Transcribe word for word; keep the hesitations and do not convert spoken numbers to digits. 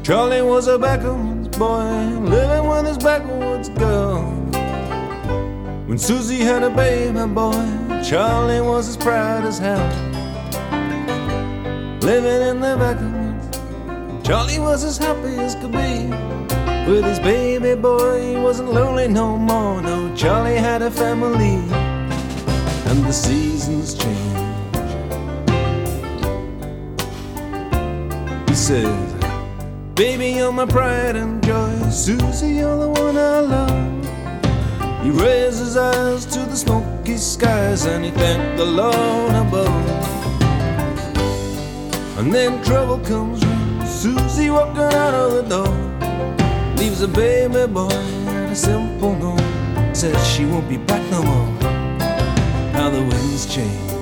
Charlie was a backwoods boy, living with his backwoods girl. When Susie had a baby boy, Charlie was as proud as hell. Living in the backwoods, Charlie was as happy as could be. With his baby boy, he wasn't lonely no more. No, Charlie had a family, and the seasons changed. He said, baby, you're my pride and joy. Susie, you're the one I love. He raised his eyes to the smoky skies and he thanked the Lord above. And then trouble comes round, Susie walking out of the door, leaves a baby boy and a simple note, says she won't be back no more. How the winds change.